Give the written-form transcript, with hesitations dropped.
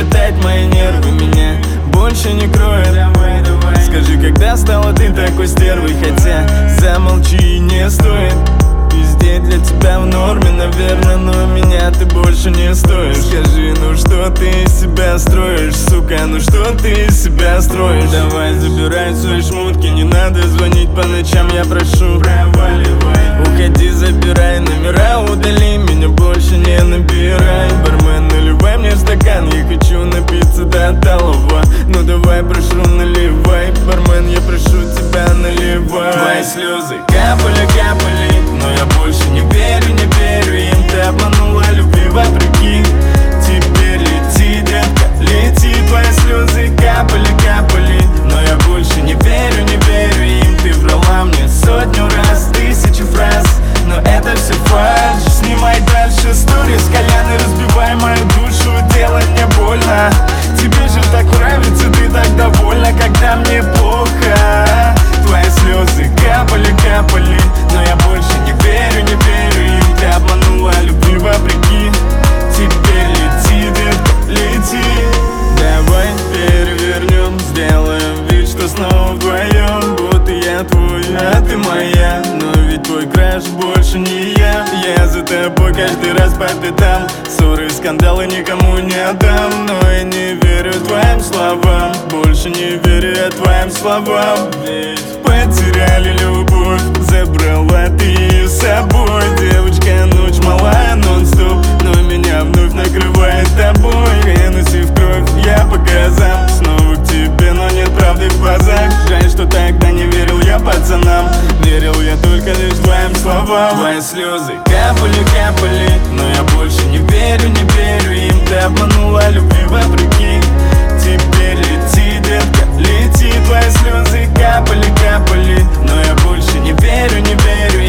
опять мои нервы меня больше не кроют. Скажи, когда стала ты такой стервой? Хотя замолчи, не стоит. Везде для тебя в норме, наверное, но меня ты больше не стоишь. Скажи, ну что ты из себя строишь, сука, ну что ты из себя строишь? Давай забирай свои шмутки, не надо звонить по ночам, я прошу. Проваливай, уходи, забирай номера, удали, меня больше не набирай. Бармен, наливай мне стакан, я хочу напиться до талого. Ну давай, прошу, наливай. Бармен, я прошу тебя, наливай. Твои слезы капали, капали, но я больше не верю им. Ты обманула любви вопреки. Теперь лети, детка, лети. Твои слезы капали, капали, но я больше не верю им. Ты врала мне сотню раз, тысячу фраз, но это все фальшь. Снимай дальше сторис, Колян, и разбивай мою душу, делай мне больно. Тебе же так нравится, ты так довольна, когда мне плохо. Твои слезы капали, капали, но я больше не верю им. Ты обманула любви вопреки. Теперь лети, детка, лети. Давай перевернем, сделаем вид, что снова вдвоем. Будто я твой, а ты моя. Но ведь твой краш больше не я. Я за тобой каждый раз по пятам. Ссоры, скандалы никому не отдам. Но я не верю твоим словам. Больше не верю я твоим словам. Ведь потеряли любовь, забрала ты ее с собой. Девочка, ночь малая, нон-стоп, но меня вновь накрывает тобой. Клянусь и в кровь, я по газам. Снова к тебе, но нет правды в глазах. Жаль, что тогда не верил я пацанам. Верил я только лишь твоим словам. Твои слезы капали, капали, но я больше не верю им. Ты обманула любви вопреки. Теперь лети, детка, лети. Твои слезы капали, капали, но я больше не верю им.